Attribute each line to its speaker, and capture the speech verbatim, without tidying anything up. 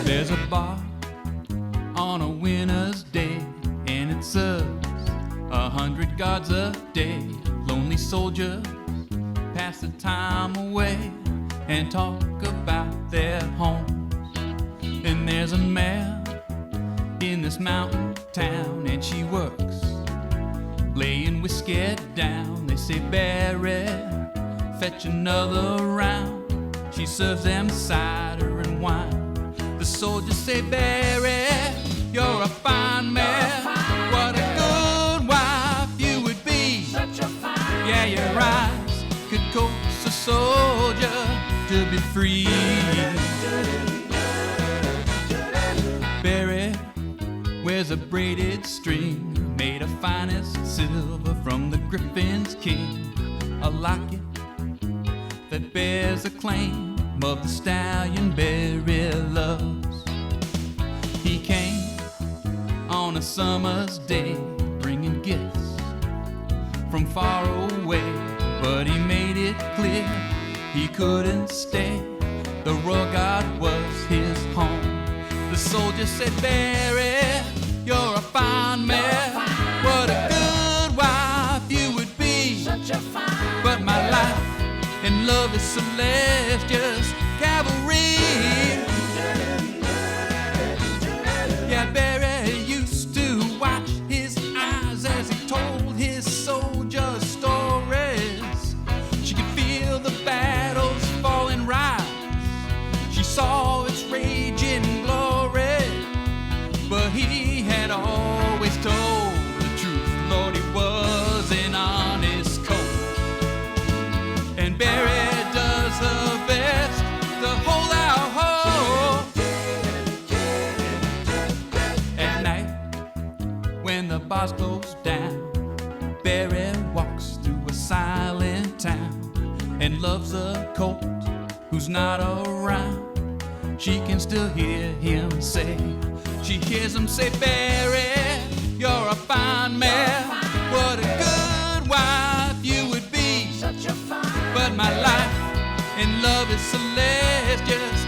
Speaker 1: There's a bar on a winter's day, and it serves a hundred guards a day. Lonely soldiers pass the time away and talk about their homes. And there's a mare in this mountain town, and she works laying whiskey down. They say, Barry, fetch another round. She serves them cider and wine. The soldiers say, Barry, you're a fine man. What a good wife you would be.
Speaker 2: Such a fine
Speaker 1: Yeah, your eyes could coax a soldier to be free. Barry wears a braided string made of finest silver from the Griffin's king, a locket that bears the claim of the stallion Barry loves. He came on a summer's day bringing gifts from far away, but he made it clear he couldn't stay. The Royal Guard was his home. The soldier said, Barry, you're a fine man. What a good wife you would be.
Speaker 2: Such a fine
Speaker 1: But my life in love is Celeste, just cavalry. Yeah, Barry used to watch his eyes as he told his soldiers stories. She could feel the battle's falling rise. She saw its raging glory, but he had always told the truth. Lord, he was an honest colt. And Barry does her best to hold out hope. At night, when the bars close down, Barry walks through a silent town and loves a colt who's not around. She can still hear him say, she hears him say, Barry, you're a fine man. What a good wife you would be.
Speaker 2: Such a fine
Speaker 1: But my life in love is Celeste, just